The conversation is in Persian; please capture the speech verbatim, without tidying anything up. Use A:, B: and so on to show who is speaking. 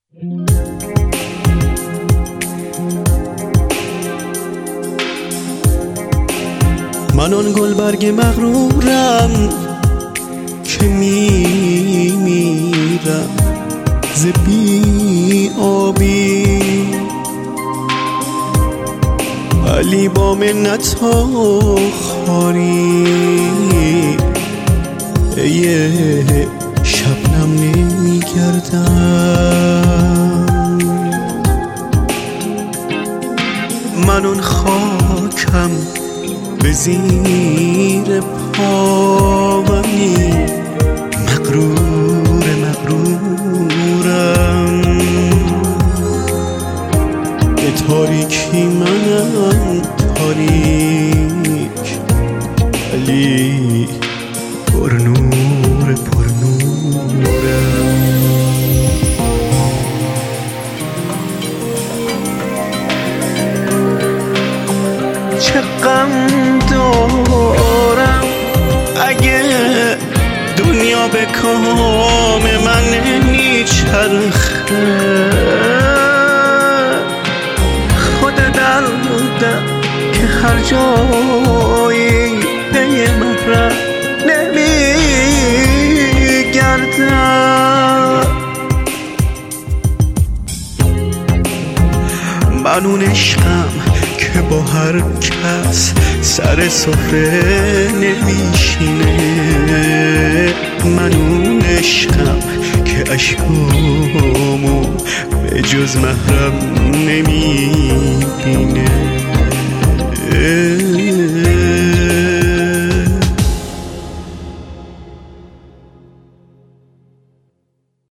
A: من آن گلبرگ مغرورم که می میرم ز بی آبی، ولی با منت و خواری یه شبنم نمی گردم. من آن خاکم به زیر پاونی، مغرور مغرورم، به تاریکی منم تاریک، ولی پر نور پر نورم. چه غم دارم اگه دنیا به کام من نمیچرخه، خود دردم که هر جایی پی محرم نمیگردم. من اون عشقم که با هر کس سر سفره نمیشینه، من اون عشقم که اشکامو به جز محرم نمیبینه.